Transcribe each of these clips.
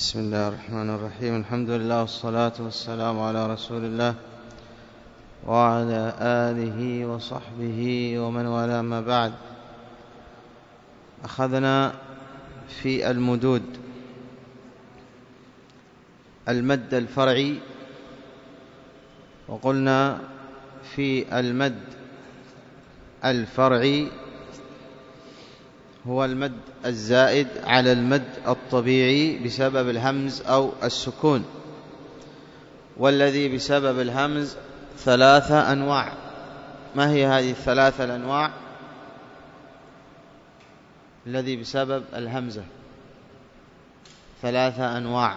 بسم الله الرحمن الرحيم. الحمد لله والصلاة والسلام على رسول الله وعلى آله وصحبه ومن والاه، ما بعد. أخذنا في المدود المد الفرعي، وقلنا في المد الفرعي هو المد الزائد على المد الطبيعي بسبب الهمز أو السكون، والذي بسبب الهمز ثلاثة أنواع. ما هي هذه الثلاثة الأنواع؟ الذي بسبب الهمزة ثلاثة أنواع.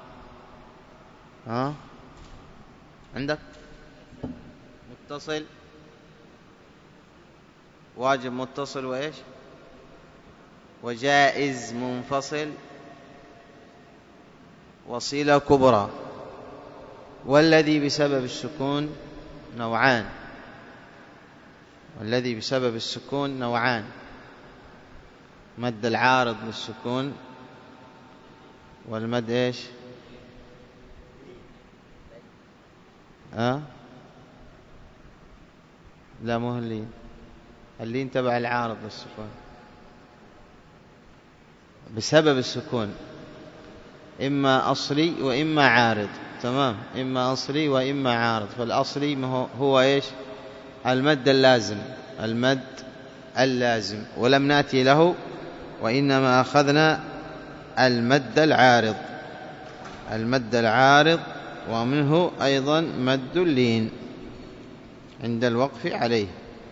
عندك متصل، واجب متصل، وإيش، وجائز منفصل، وصلة كبرى. والذي بسبب السكون نوعان، والذي بسبب السكون نوعان: مد العارض للسكون، والمد إيش؟ لا، مو اللين. اللين تبع العارض للسكون بسبب السكون، إما أصلي وإما عارض. تمام، إما أصلي وإما عارض. فالأصلي هو إيش؟ المد اللازم، المد اللازم، ولم نأتي له، وإنما أخذنا المد العارض، المد العارض، ومنه أيضا مد اللين عند الوقف عليه.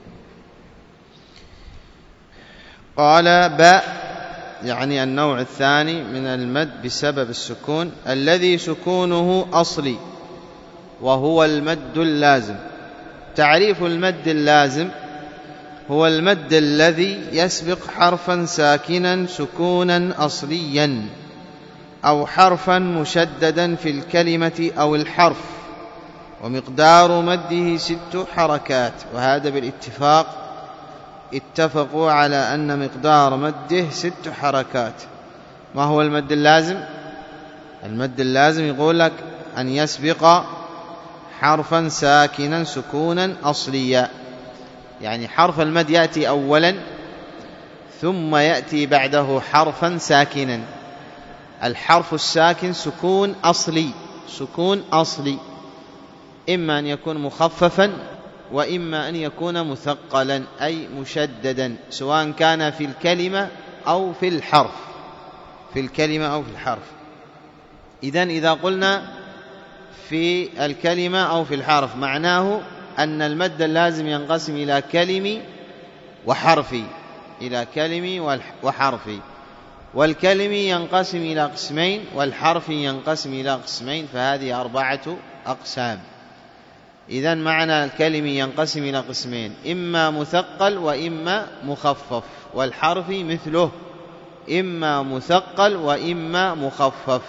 قال باء، يعني النوع الثاني من المد بسبب السكون، الذي سكونه أصلي وهو المد اللازم. تعريف المد اللازم: هو المد الذي يسبق حرفا ساكنا سكونا أصليا، أو حرفا مشددا في الكلمة أو الحرف، ومقدار مده 6 حركات. وهذا بالاتفاق، اتفقوا على أن مقدار مده 6 حركات. ما هو المد اللازم؟ المد اللازم يقول لك أن يسبق حرفا ساكنا سكونا أصليا، يعني حرف المد يأتي أولا ثم يأتي بعده حرفا ساكنا. الحرف الساكن سكون أصلي، سكون أصلي، إما أن يكون مخففا وإما أن يكون مثقلا أي مشددا، سواء كان في الكلمة أو في الحرف، في الكلمة أو في الحرف. إذن إذا قلنا في الكلمة أو في الحرف، معناه أن المد اللازم ينقسم إلى كلمي وحرفي، إلى كلمي وحرفي. والكلمي ينقسم إلى قسمين، والحرفي ينقسم إلى قسمين، فهذه 4 أقسام. إذن معنى الكلمي ينقسم إلى قسمين: إما مثقل وإما مخفف. والحرفي مثله، إما مثقل وإما مخفف.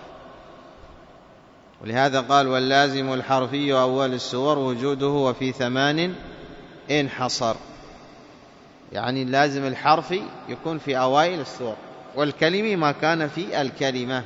ولهذا قال: واللازم الحرفي أول السور وجوده وفي 8 انحصر. يعني اللازم الحرفي يكون في أوائل السور، والكلمي ما كان في الكلمة.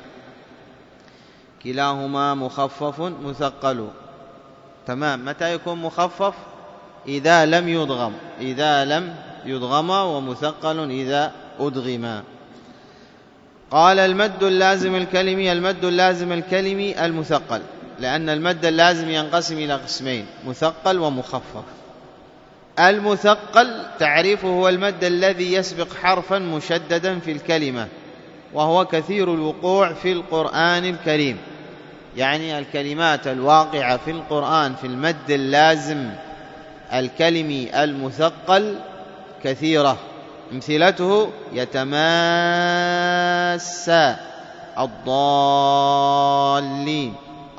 كلاهما مخفف مثقل. تمام. متى يكون مخفف؟ إذا لم يدغم، إذا لم يدغم، ومثقل إذا أدغم. قال: المد اللازم الكلمي، المد اللازم الكلمي المثقل، لأن المد اللازم ينقسم إلى قسمين: مثقل ومخفف. المثقل تعريفه هو المد الذي يسبق حرفا مشددا في الكلمة، وهو كثير الوقوع في القرآن الكريم. يعني الكلمات الواقعة في القرآن في المد اللازم الكلمي المثقل كثيرة. امثلته: يتماسى، الضالين،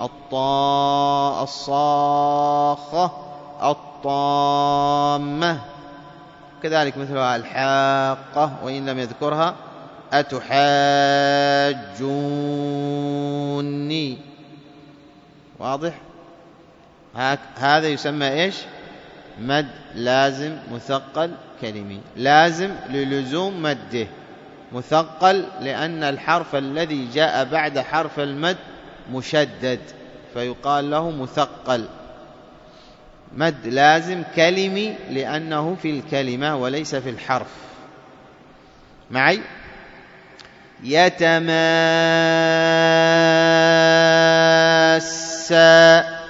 الصاخة، الطامة. كذلك مثلها الحاقة، وإن لم يذكرها: أتحاجوني. واضح؟ هذا يسمى إيش؟ مد لازم مثقل كلمي، لازم للزوم مده، مثقل لأن الحرف الذي جاء بعد حرف المد مشدد فيقال له مثقل. مد لازم كلمي لأنه في الكلمة وليس في الحرف. معي؟ يتماسى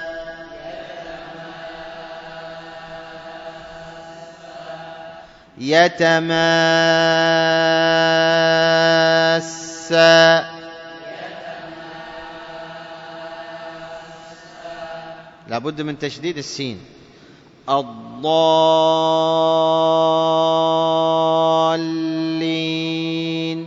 يتماسى لابد من تشديد السين. الضالين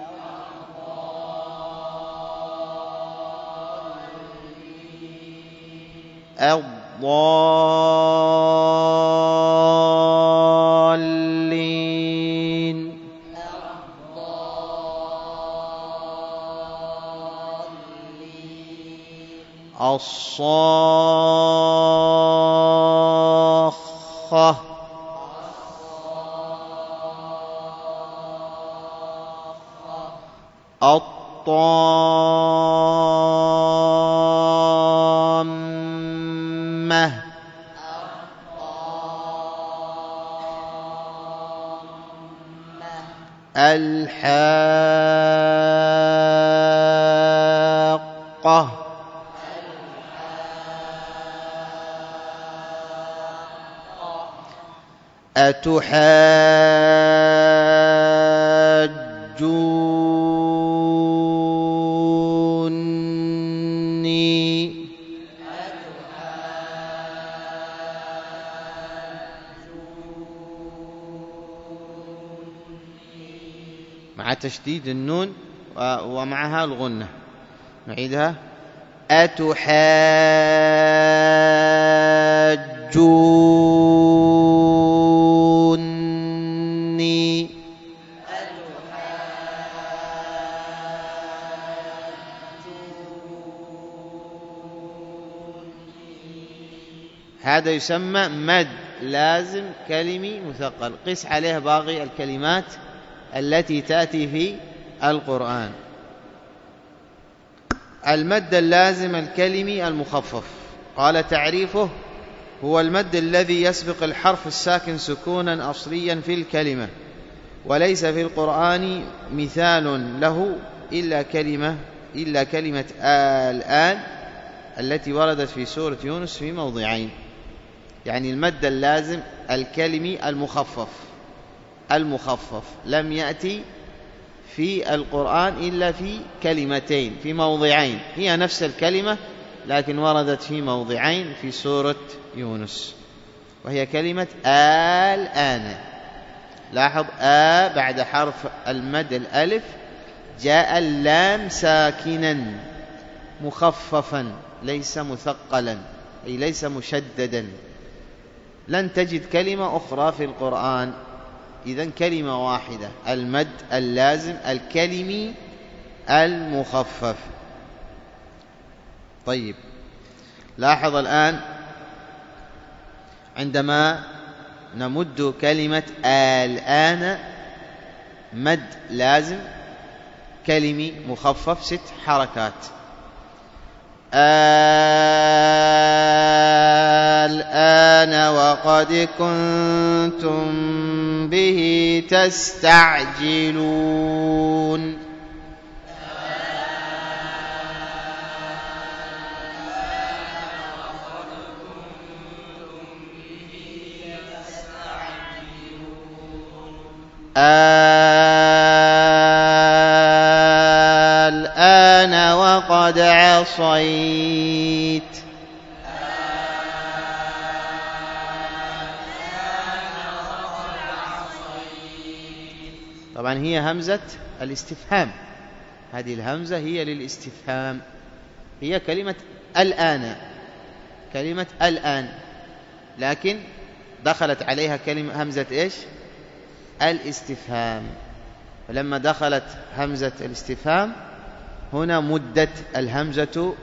الضالين الصاخة الطامة الحاقة أتحاجوني مع تشديد النون ومعها الغنة. نعيدها. أتحاجوني هذا يسمى مد لازم كلمي مثقل. قس عليه باقي الكلمات التي تأتي في القرآن. المد اللازم الكلمي المخفف. قال تعريفه: هو المد الذي يسبق الحرف الساكن سكونا أصليا في الكلمة، وليس في القرآن مثال له إلا كلمة الآن التي وردت في سورة يونس في موضعين. يعني المد اللازم الكلمي المخفف لم يأتي في القرآن إلا في كلمتين في موضعين، هي نفس الكلمة لكن وردت في موضعين في سورة يونس، وهي كلمة الآن. لاحظ بعد حرف المد الألف جاء اللام ساكنا مخففا ليس مثقلا، أي ليس مشددا. لن تجد كلمة أخرى في القرآن، إذن كلمة واحدة، المد اللازم الكلمي المخفف. طيب، لاحظ الآن عندما نمد كلمة الآن مد لازم كلمي مخفف 6 حركات. الآن وقد كنتم به تستعجلون. الآن وقد عصيت. طبعا هي همزة الاستفهام، هذه الهمزة هي للاستفهام، هي كلمة الآن، لكن دخلت عليها كلمة همزة إيش؟ الاستفهام. فلما دخلت همزة الاستفهام هنا مدت الهمزة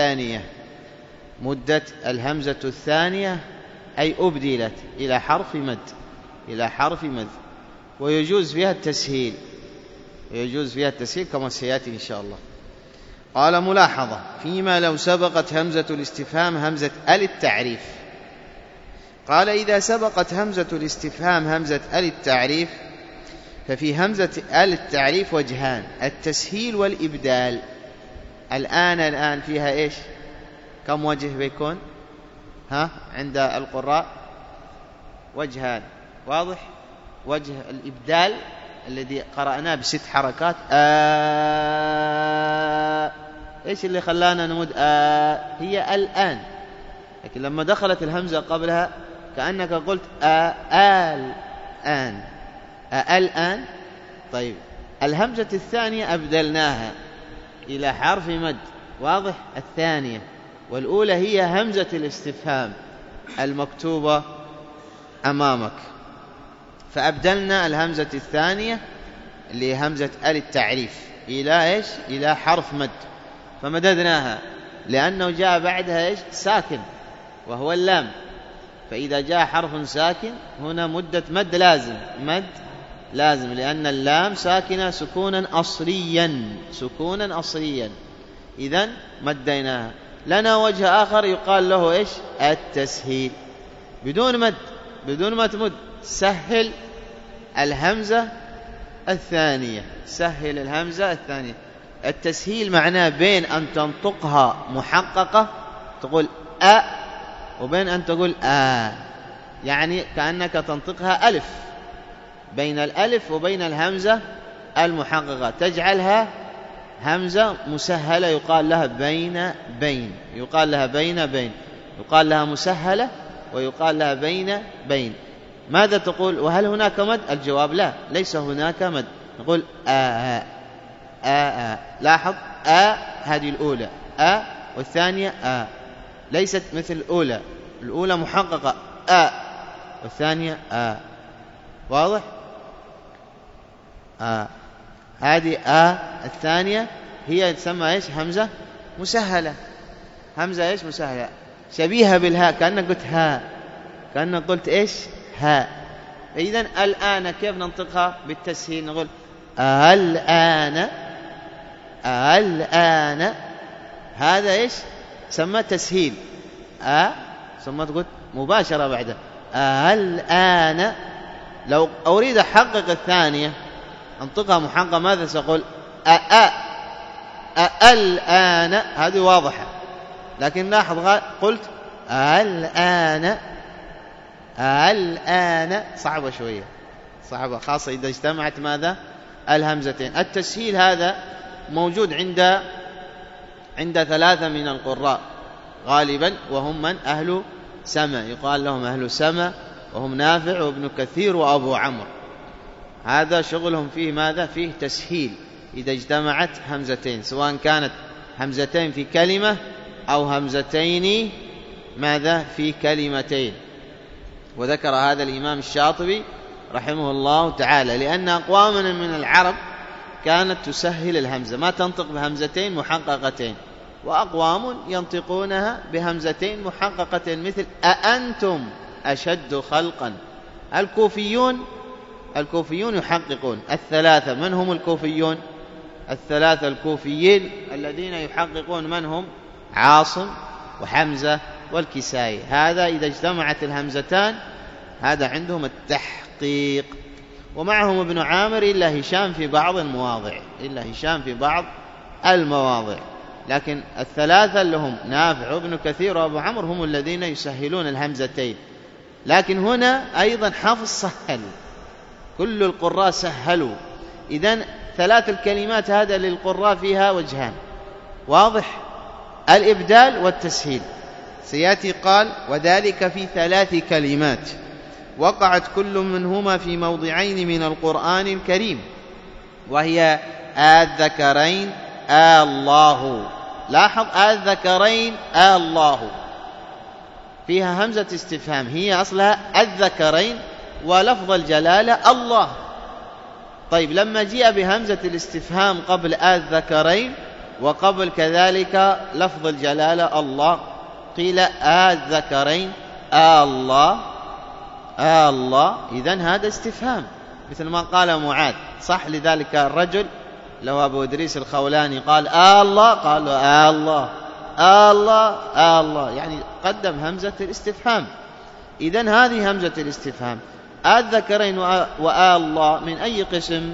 الثانية، أي أبدلت إلى حرف مد، ويجوز فيها التسهيل. يجوز فيها التسهيل كما سيأتي إن شاء الله. قال: ملاحظة: فيما لو سبقت همزة الاستفهام همزة ال التعريف. قال: إذا سبقت همزة الاستفهام همزة ال التعريف ففي همزة ال التعريف وجهان: التسهيل والإبدال. الآن فيها إيش؟ كم وجه بيكون عند القراء؟ وجهان. واضح؟ وجه الإبدال الذي قرأناه ب6 حركات، إيش اللي خلانا نمد هي الآن، لكن لما دخلت الهمزة قبلها كأنك قلت الآن. الآن. طيب، الهمزة الثانية أبدلناها إلى حرف مد. واضح؟ الثانية، والأولى هي همزة الاستفهام المكتوبة أمامك، فأبدلنا الهمزة الثانية اللي هي همزة ال التعريف إلى إيش؟ إلى حرف مد، فمددناها لأنه جاء بعدها إيش؟ ساكن وهو اللام، فإذا جاء حرف ساكن هنا مدة مد لازم لأن اللام ساكنة سكونا أصليا. إذن مديناها. لنا وجه آخر يقال له إيش؟ التسهيل، بدون ما تمد، سهل الهمزة الثانية. التسهيل معناه بين أن تنطقها محققة تقول وبين أن تقول يعني كأنك تنطقها ألف، بين الألف وبين الهمزة المحققة تجعلها همزة مسهلة يقال لها بين، يقال لها مسهلة ويقال لها بين. ماذا تقول؟ وهل هناك مد؟ الجواب لا، ليس هناك مد. نقول لاحظ، هذه الأولى والثانية ليست مثل الأولى محققة والثانية واضح؟ هذه الثانية هي تسمى إيش؟ همزة مسهلة. شبيهة بالهاء، كأنك قلت كأنك قلت إيش؟ ها. إذن الآن كيف ننطقها بالتسهيل؟ نقول الآن. هذا إيش؟ سمى تسهيل. ثم تقول مباشرة بعده الآن. لو أريد أحقق الثانية أنطقها محققة، ماذا سأقول؟ الآن. هذه واضحة، لكن لاحظ قلت الآن صعبة شوية، خاصة إذا اجتمعت ماذا؟ الهمزتين. التسهيل هذا موجود عند 3 من القراء غالبا، وهم من؟ أهل سما، يقال لهم أهل سما، وهم نافع وابن كثير وأبو عمرو. هذا شغلهم فيه ماذا؟ فيه تسهيل إذا اجتمعت همزتين، سواء كانت همزتين في كلمة أو همزتين ماذا؟ في كلمتين. وذكر هذا الإمام الشاطبي رحمه الله تعالى، لأن أقواما من العرب كانت تسهل الهمزة، ما تنطق بهمزتين محققتين، وأقوام ينطقونها بهمزتين محققتين، مثل أأنتم أشد خلقا. الكوفيون يحققون 3. من هم الكوفيون؟ 3 الكوفيين الذين يحققون من هم؟ عاصم وحمزة والكسائي. هذا إذا اجتمعت الهمزتان هذا عندهم التحقيق. ومعهم ابن عامر إلا هشام في بعض المواضع، لكن 3 اللي هم نافع وابن كثير وابو عمرو هم الذين يسهلون الهمزتين. لكن هنا أيضا حفص سهل، كل القراء سهلوا. إذن 3 الكلمات هذا للقراء فيها وجهان، واضح؟ الإبدال والتسهيل. سيأتي قال: وذلك في 3 كلمات وقعت كل منهما في موضعين من القرآن الكريم، وهي الذكرين الله. لاحظ الذكرين الله فيها همزة استفهام، هي أصلها الذكرين ولفظ الجلالة الله. طيب، لما جاء بهمزة الاستفهام قبل الذكرين وقبل كذلك لفظ الجلالة الله، قيل الذكرين الله. إذن هذا استفهام، مثل ما قال معاذ، صح لذلك الرجل لو أبو إدريس الخولاني قال الله، قال له الله الله الله، يعني قدم همزة الاستفهام. إذن هذه همزة الاستفهام. الذكرين الله من أي قسم؟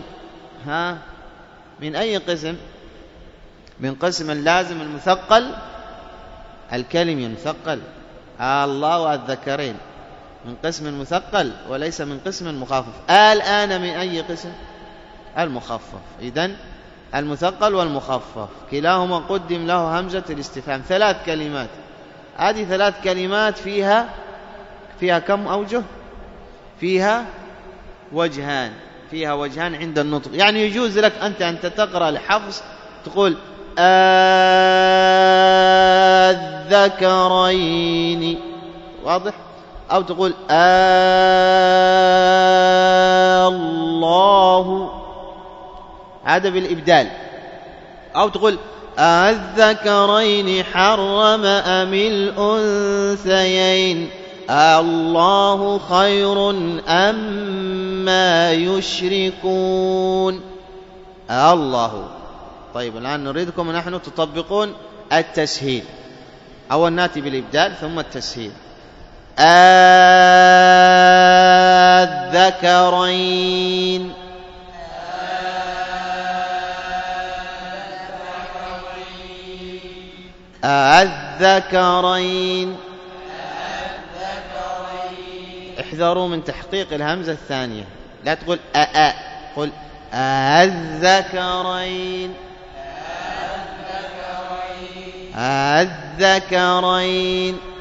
من أي قسم؟ من قسم اللازم المثقل الكلمي المثقل. الله والذكرين من قسم المثقل وليس من قسم المخفف. الآن من أي قسم؟ المخفف. إذن المثقل والمخفف كلاهما قدم له همزة الاستفهام. 3 كلمات. هذه 3 كلمات فيها كم أوجه؟ فيها وجهان. فيها وجهان عند النطق. يعني يجوز لك أنت تقرأ لحفظ تقول الذكرين، واضح؟ أو تقول الله، هذا بالإبدال. أو تقول الذكرين حرم أم الأنثيين، الله خير أم ما يشركون. الله. طيب الآن نريدكم نحن تطبقون التسهيل. أول نأتي بالإبدال ثم التسهيل. الذكرين الذكرين. احذروا من تحقيق الهمزة الثانية، لا تقول قل الذكرين الذكرين.